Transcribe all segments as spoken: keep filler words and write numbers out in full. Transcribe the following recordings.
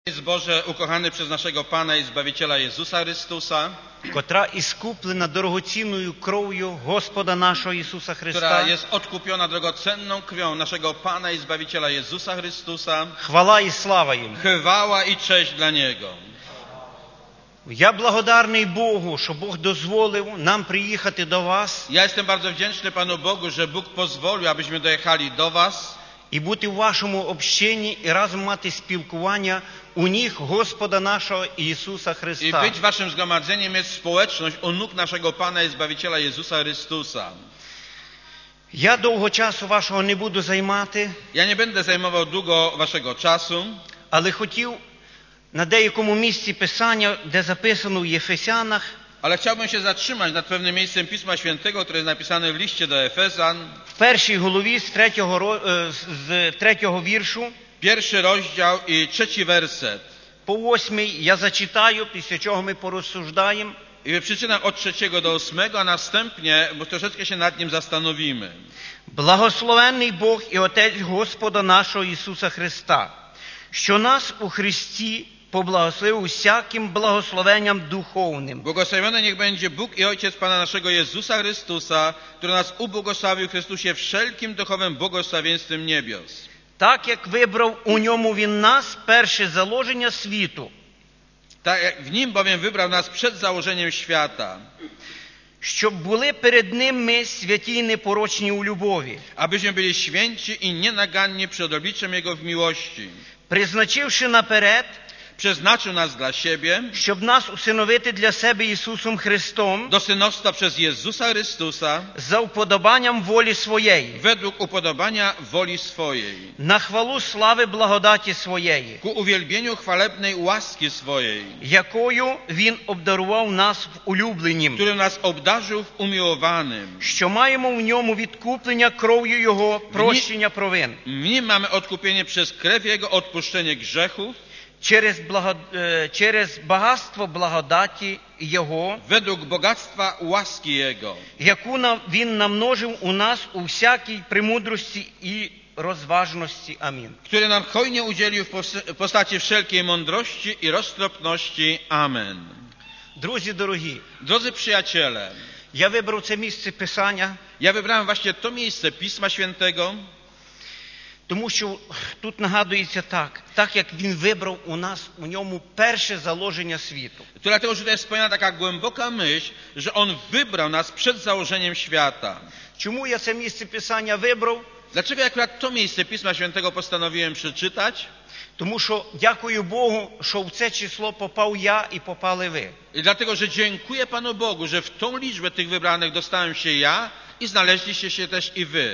Boże, ukochany przez naszego Pana i Zbawiciela Jezusa Chrystusa, котра іскуплена дорогоцінною кров'ю Господа нашого Ісуса która Христа. jest odkupiona drogocenną krwią naszego Pana i Zbawiciela Jezusa Chrystusa. Хвала і слава Йому. Chwała i cześć dla Niego. Я благодарний Богу, що Бог дозволив нам приїхати до вас Ja jestem bardzo wdzięczny Panu Bogu, że Bóg pozwolił, abyśmy dojechali do Was і бути в вашому общенні і разом мати спілкування у ніг Господа нашого Ісуса i Христа. być Waszym zgromadzeniem jest społeczność u nóg naszego Pana i Zbawiciela Jezusa Chrystusa. Я довго часу вашого не буду займати, Ja nie będę zajmował długo Waszego czasu, але хотів на деякому місці Писання, де записано в Єфесянах, ale chciałbym się zatrzymać nad pewnym miejscem Pisma Świętego, które jest napisane w liście do Efezjan, в першій голові з третього, ро- е, з третього віршу pierwszy rozdział i trzeci werset. по восьмий я зачитаю, після чого ми порозсуждаємо. I przeczytam od trzeciego do ósmego, a następnie, bo troszeczkę się nad nim zastanowimy. Благословенний Бог і Отець Господа нашого Ісуса Христа, що нас у Христі поблагословив усяким благословенням духовним, Błogosławiony niech będzie Bóg i Ojciec Pana naszego Jezusa Chrystusa, który nas ubłogosławił w Chrystusie wszelkim duchowym błogosławieństwem niebios. так як вибрав у ньому Він нас перше заложення світу, Tak jak w Nim bowiem wybrał nas przed założeniem świata, щоб були перед Ним ми святі й непорочні у любові, abyśmy byli święci i nienaganni przed obliczem Jego w miłości. призначивши наперед, Przeznaczył nas dla siebie щоб нас усиновити для себе Ісусом Христом do synostwa przez Jezusa Chrystusa за вподобанням волі Своєї, według upodobania woli swojej, на хвалу слави благодаті Своєї, ku uwielbieniu chwalebnej łaski swojej, якою Він обдарував нас в улюбленім, którym nas obdarzył w umiłowanym. що маємо в ньому відкуплення кров'ю Його, прощення провин, W Nim mamy odkupienie przez krew Jego, odpuszczenie grzechów, через, благо... е, через багатство благодаті Його, według bogactwa łaski Jego, яку нам- Він намножив у нас у всякій премудрості і розважності. Амінь. który nam hojnie udzielił w pos- postaci wszelkiej mądrości i roztropności. Amen. Друзі дорогі, Drodzy przyjaciele, я вибрав це місце Писання, ja wybrałem właśnie to miejsce Pisma Świętego, тому що тут нагадується так, так як Він вибрав у нас у ньому перше заложення світу. dlatego, że tutaj jest wspomniana taka głęboka myśl, że On wybrał nas przed założeniem świata. Чому я це місце Писання вибрав? Dlaczego akurat to miejsce Pisma Świętego postanowiłem przeczytać? Тому що дякую Богу, що в це число попав я і попали ви. I dlatego, że dziękuję Panu Bogu, że w tą liczbę tych wybranych dostałem się ja i znaleźliście się też i wy.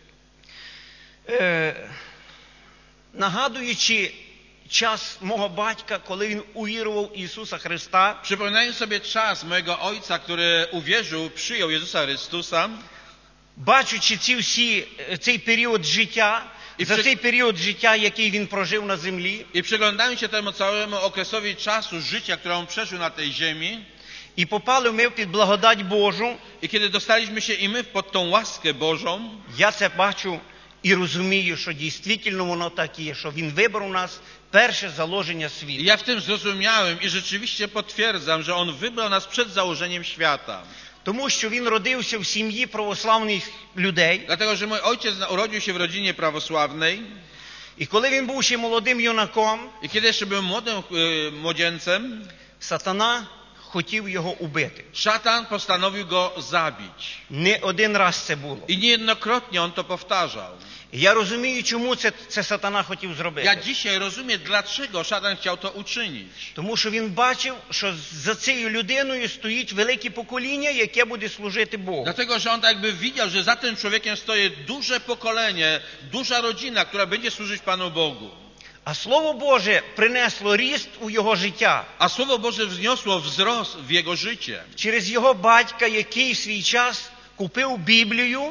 Е, нагадуючи час мого батька, коли він увірував в Ісуса Христа, Przypominając sobie czas mojego ojca, który uwierzył, przyjął Jezusa Chrystusa, бачучи ці всі, цей період життя, І за при- цей період життя, який він прожив на землі, i przyglądając się temu całemu okresowi czasu życia, które on przeżył na tej ziemi, і попали ми під благодать Божу, i kiedy dostaliśmy się i my pod tą łaskę Bożą, я це бачу і розумію, що дійсно воно так є, що він вибрав нас перше заложення i світу. ja w tym zrozumiałem i rzeczywiście potwierdzam, że on wybrał nas przed założeniem świata. Тому що він родився в сім'ї православних людей, Dlatego, że mój ojciec urodził się w rodzinie prawosławnej і коли він був ще молодим юнаком, i kiedy jeszcze był młodym y, młodzieńcem, сатана хотів його убити. szatan postanowił go zabić. Не один раз це було. I niejednokrotnie on to powtarzał. І я розумію, чому це, це сатана хотів зробити. Ja dzisiaj rozumiem, dlaczego szatan chciał to uczynić. Тому що він бачив, що за цією людиною стоїть велике покоління, яке буде служити Богу. Dlatego, że on tak jakby widział, że za tym człowiekiem stoi duże pokolenie, duża rodzina, która będzie służyć Panu Bogu. А Слово Боже принесло ріст у його життя A Słowo Boże wzniosło wzrost w jego życie. через його батька, який в свій час купив Біблію,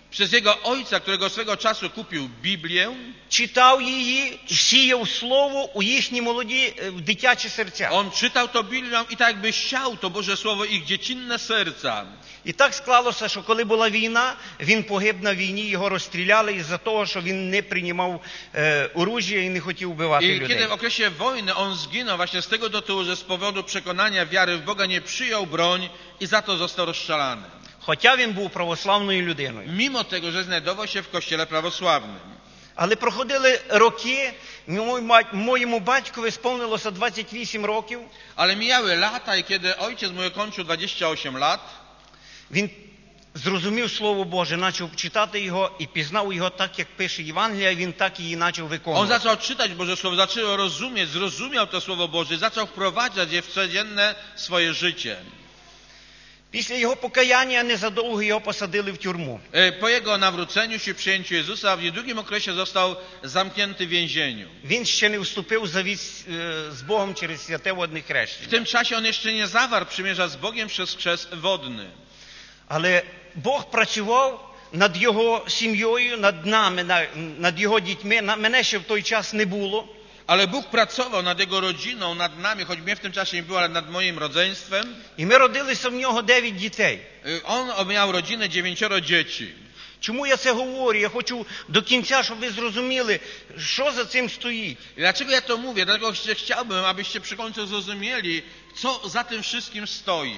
przez jego ojca, którego swego czasu kupił Biblię, читав її, сіяв слово у їхні молоді е, в дитячі серця. on czytał to Biblię i tak jakby siał to Boże Słowo ich dziecinne serca. І так склалося, що коли була війна, він погиб на війні, його розстріляли із-за того, що він не приймав е, оружия і не хотів вбивати I людей. kiedy w okresie wojny on zginął właśnie z tego tytułu, że z powodu przekonania wiary w Boga nie przyjął broń i za to został rozstrzelany. Хоча він був православною людиною. Mimo tego, że znajdował się w kościele prawosławnym. Але проходили роки, моєму батькові сповнилося двадцять вісім років. Ale mijały lata i kiedy ojciec mój kończył dwadzieścia osiem lat, Він зрозумів Слово Боже, почав читати його і пізнав його так, як пише Євангелія, він так її почав on виконувати. zaczął czytać Boże Słowo, zaczął rozumieć, zrozumiał to Słowo Boże, zaczął wprowadzać je w codzienne swoje życie. Після його покаяння незадовго його посадили в тюрму. Po jego nawróceniu się, przyjęciu Jezusa, w niedługim okresie został zamknięty w więzieniu. Він ще не вступив в завіт з Богом через святе водне W хрещення. tym czasie on jeszcze nie zawarł przymierza z Bogiem przez chrzest wodny. Але Бог працював над його сім'єю, над нами, над його дітьми. Мене ще в той час не було. Ale Bóg pracował nad jego rodziną, nad nami, choć mnie w tym czasie nie było, ale nad moim rodzeństwem. І ми родилися в нього дев'ять дітей. On miał rodzinę dziewięcioro dzieci. Чому я це говорю? Я хочу до кінця, щоб ви зрозуміли, що за цим стоїть. I dlaczego ja to mówię? Dlatego że chciałbym, abyście przy końcu zrozumieli, co za tym wszystkim stoi.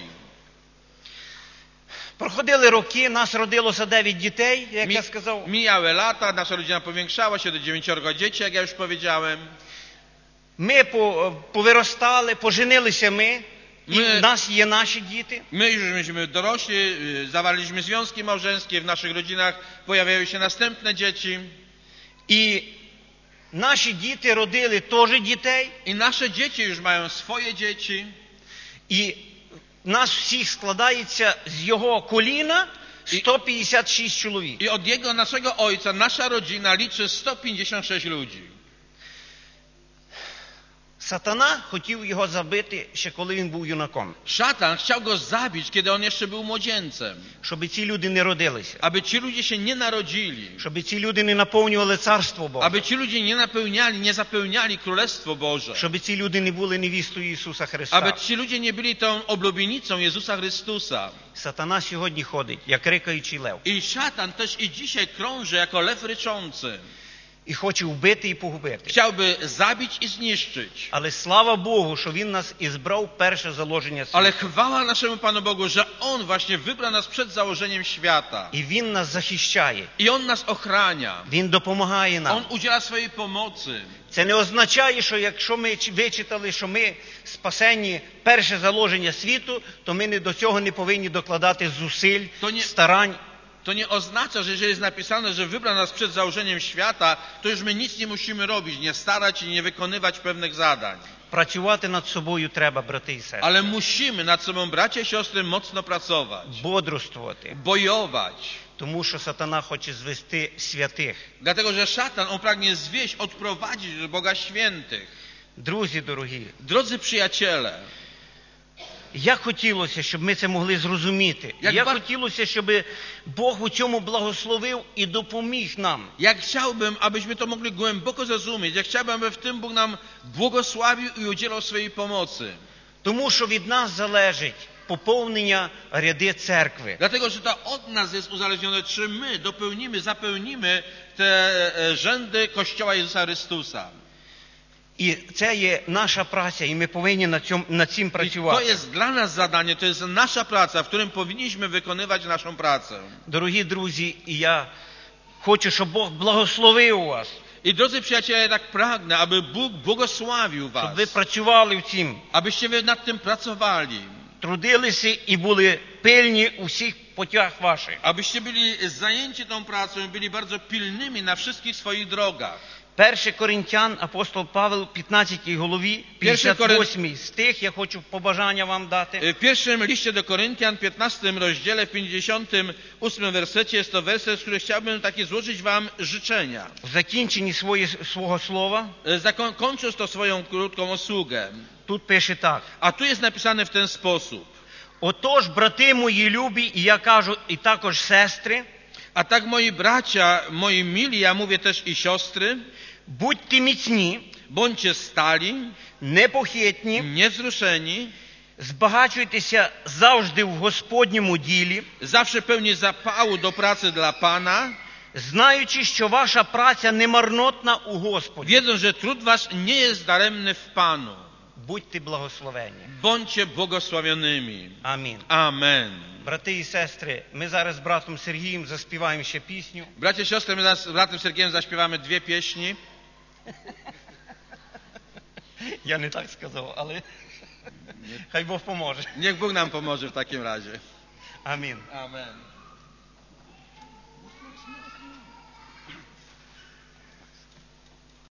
Проходили роки, нас родилося дев'ять дітей, як Mi, я сказав. mijały lata, nasza rodzina powiększała się do dziewięciorga dzieci, jak ja już powiedziałem. Ми повиростали, поженилися ми, і Ми- в нас є наші діти. My już myśmy dorośli, y, zawarliśmy związki małżeńskie, w naszych rodzinach pojawiają się następne dzieci. І наші діти родили теж дітей. I nasze dzieci już mają swoje dzieci. І нас всіх складається з його коліна сто п'ятдесят шість чоловік. I od jego, naszego ojca, nasza rodzina liczy sto pięćdziesiąt sześć ludzi. Сатана хотів його забити ще коли він був юнаком, Szatan chciał go zabić, kiedy on jeszcze był młodzieńcem. щоб ці люди не родилися, Aby ci ludzie się nie narodzili. щоб ці люди не наповнювали царство Боже, Aby ci ludzie nie napełniali, nie zapełniali Królestwo Boże. щоб ці люди не були невістою Ісуса Христа. Aby ci ludzie nie byli tą oblubienicą Jezusa Chrystusa. Сатана сьогодні ходить, як рикаючий лев, I szatan też i dzisiaj krąży jako lew ryczący. і хоче вбити і погубити. Chciałby zabić i zniszczyć. Але слава Богу, що Він нас ізбрав перше заложення світу. Ale chwała naszemu Panu Bogu, że On właśnie wybrał nas przed założeniem świata. І Він нас захищає, I On nas ochrania. Він допомагає On нам. udziela swojej pomocy. Це не означає, що якщо ми вичитали, що ми спасені перше заложення світу, то ми не до цього не повинні докладати зусиль, То не- старань. To nie oznacza, że jeżeli jest napisane, że wybrał nas przed założeniem świata, to już my nic nie musimy robić, nie starać się, nie wykonywać pewnych zadań. Працювати над собою треба, брати і сестри. Ale musimy nad sobą, bracia i siostry, mocno pracować. Бодрствувати. Bojować. Тому що сатана хоче звести святих. Dlatego, że szatan, on pragnie zwieść, odprowadzić do Boga świętych. Друзі дорогі, Drodzy przyjaciele, як хотілося, щоб ми це могли зрозуміти. Як Як бар- хотілося, щоб Бог у цьому благословив і допоміг нам. jak chciałbym, abyśmy to mogli głęboko zrozumieć, jak chciałbym, aby w tym Bóg nam błogosławił i udzielał swojej pomocy. Тому що від нас залежить поповнення ряди церкви. Dlatego, że to od nas jest uzależnione, czy my dopełnimy, zapełnimy te e, rzędy Kościoła Jezusa Chrystusa. І це є наша праця, і ми повинні над цим, над цим I to працювати. jest dla nas zadanie, to jest nasza praca, w którym powinniśmy wykonywać naszą pracę. Дорогі друзі, і я хочу, щоб Бог благословив вас, I drodzy przyjaciele, ja tak pragnę, aby Bóg błogosławił щоб was, ви працювали в цім, abyście wy nad tym pracowali, трудилися і були пильні у всіх путях ваших. abyście byli zajęci tą pracą i byli bardzo pilnymi na wszystkich swoich drogach. Перший Коринтян, апостол Павел, п'ятнадцятій главі, п'ятдесят восьмий стих, я хочу побажання вам дати. W pierwszym liście do Koryntian, piętnastym rozdziale, w pięćdziesiątym ósmym wersecie, jest to werset, z którym chciałbym takie złożyć wam życzenia. В закінченні своє, свого слова Zakon- Kończąc to swoją krótką usługę. тут пише так. A tu jest napisane w ten sposób. Отож, брати мої любі, і я кажу, і також сестри, A tak, moi bracia, moi mili, ja mówię też i siostry, будьте міцні, bądźcie stali, непохитні, niewzruszeni, збагачуйтеся завжди в Господньому ділі, zawsze pełni zapału do pracy dla Pana, знаючи, що ваша праця не марнотна у Господі. wiedząc, że trud wasz nie jest daremny w Panu. Будьте благословені. Bądźcie błogosławionymi. Амінь. Amen. Брати і сестри, ми зараз з братом Сергієм заспіваємо ще пісню. Bracie, siostry, my z bratem Sergiejem zaśpiewamy dwie pieśni. Я не так сказав, але хай Бог поможе. Niech Bóg nam pomoże w takim razie. Амінь. Amen.